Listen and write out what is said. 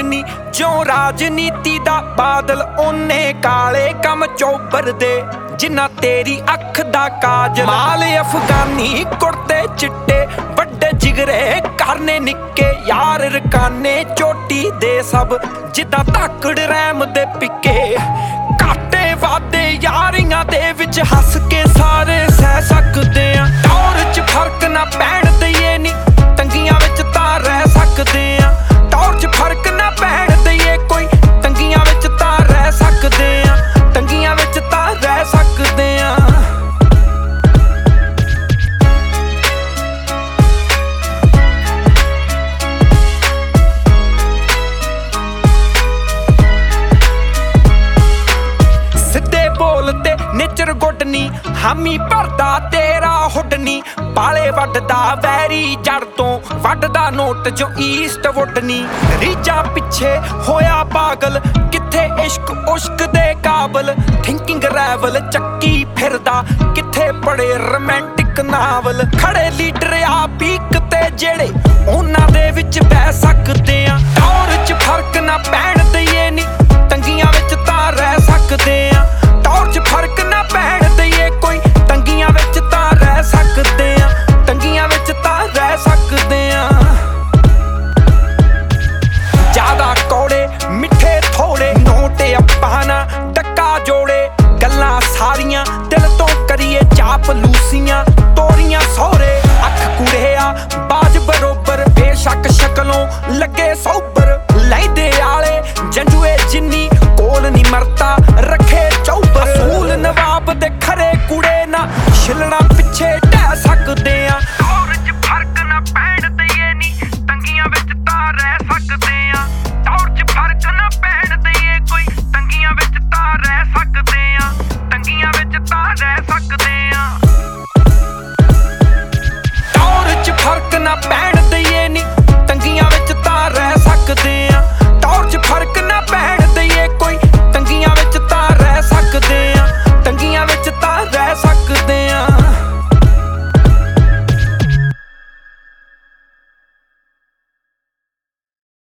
ਨੀ ਜਿਉਂ ਰਾਜਨੀਤੀ ਦਾ ਬਾਦਲ ਓਨੇ ਕਾਲੇ ਕੰਮ ਚੋਬਰ ਦੇ ਜਿੰਨਾ ਤੇਰੀ ਅੱਖ ਦਾ ਕਾਜਲ। ਮਾਲ ਅਫਗਾਨੀ ਕੁੜਤੇ ਚਿੱਟੇ ਵੱਡੇ ਜਿਗਰੇ ਕਰਨੇ ਨਿੱਕੇ ਯਾਰ ਰਕਾਨੇ ਚੋਟੀ ਦੇ ਸਭ ਜਿੱਦਾਂ ਧਾਕੜ ਰੈਮ ਦੇ ਪਿੱਕੇ। ਘਾਟੇ ਵਾਦੇ ਯਾਰੀਆਂ ਦੇ ਵਿੱਚ ਹੱਸ ਕੇ ਸਾਰੇ ਸਹਿ ਸਕਦੇ ਆ। ਟੌਰ 'ਚ ਫਰਕ ਨਾ ਪੈਣ ਦਈਏ ਨੀ ਤੰਗੀਆਂ ਵਿੱਚ ਤਾਂ ਰਹਿ ਸਕਦੇ ਆ। ਟੌਰ 'ਚ ਫਰਕ ਨਾ ਪੈਣ ਦਈਏ ਕੋਈ ਤੰਗੀਆਂ ਵਿੱਚ ਤਾਂ ਰਹਿ ਸਕਦੇ ਆ। ਤੰਗੀਆਂ ਵਿੱਚ ਤਾਂ ਰਹਿ ਸਕਦੇ ਆ। ਸਿੱਧੇ ਬੋਲ ਤੇ ਨੇਚਰ ਗੁੱਡ ਨੀ ਹਾਮੀ ਭਰਦਾ ਤੇਰਾ ਹੁੱਡ ਨੀ। ਬਾਲੇ ਵੱਢਦਾ ਵੈਰੀ ਜੜ ਤੋਂ ਵੱਢਦਾ ਨੋਟ ਜੋ ਈਸਟ ਵੁੱਡ ਨੀ। ਰੀਜਾਂ ਪਿੱਛੇ ਹੋਇਆ ਪਾਗਲ ਕਿੱਥੇ ਇਸ਼ਕ ਉਸ਼ਕ ਦੇ ਕਾਬਲ। ਥਿੰਕਿੰਗ ਰੈਵਲ ਚੱਕੀ ਫਿਰਦਾ ਕਿੱਥੇ ਪੜੇ ਰੋਮਾਂਟਿਕ ਨਾਵਲ। ਖੜੇ ਲੀਡਰ ਆ ਪੀਕ ਤੇ ਜਿਹੜੇ ਉਹਨਾਂ ਦੇ ਵਿੱਚ ਬਹਿ ਸਕਦੇ ਆ। ਟੌਰ 'ਚ ਫਰਕ ਨਾ ਪੈਣ ਦਈਏ ਨੀ ਤੰਗੀਆਂ ਵਿੱਚ ਤਾਂ ਰਹਿ ਸਕਦੇ ਆ। ਟੌਰ 'ਚ ਫਰਕ ਨਾ ਪੈਣ ਦਈਏ ਕੋਈ ਤੰਗੀਆਂ ਵਿੱਚ ਤਾਂ ਰਹਿ ਸਕਦੇ ਆ। ਤੰਗੀਆਂ ਵਿੱਚ ਤਾਂ ਰਹਿ ਸਕਦੇ ਆ। ਜ਼ਿਆਦਾ ਕੌੜੇ ਮਿੱਠੇ ਥੋੜੇ ਨੋਟ ਆਪਾਂ ਨਾ ਟੱਕਾ ਜੋੜੇ। ਗੱਲਾਂ ਸਾਰੀਆਂ ਦਿਲ ਤੋਂ ਕਰੀਏ ਚਾਪਲੂਸੀਆਂ ਤੋਰੀਆਂ ਸਹੁਰੇ। ਅੱਖ ਕੁੜਿਆ ਬਾਜ ਬਰੋਬਰ ਬੇਸ਼ੱਕ ਸ਼ਕਲੋਂ ਲੱਗੇ ਸੋਬਰ। ਲੈਂਦੇ ਆਲੇ ਜੰਜੂਏ ਜਿੰਨੀ ਕੋਲ ਨੀ ਮਰਤਾ ਰੱਖੇ ਚੌਬਰ। ਅਸੂਲ ਨਵਾਬ ਦੇ ਖਰੇ ਕੁੜੇ ਨਾ ਛਿਲਣਾ ਪਿੱਛੇ ਢਹਿ ਸਕਦੇ ਆ। ਟੌਰ 'ਚ ਫਰਕ ਨਾ ਪੈਣ ਦਈਏ ਨੀ ਤੰਗੀਆਂ ਵਿੱਚ ਤਾਂ ਰਹਿ ਸਕਦੇ ਆ। ਟੌਰ 'ਚ ਫਰਕ ਨਾ ਪੈਣ ਦਈਏ ਕੋਈ ਤੰਗੀਆਂ ਵਿੱਚ ਤਾਂ ਰਹਿ ਸਕਦੇ ਆ। ਤੰਗੀਆਂ ਵਿੱਚ ਤਾਂ ਰਹਿ ਸਕਦੇ ਆ। ਟੌਰ 'ਚ ਫਰਕ ਨਾ ਪੈਣ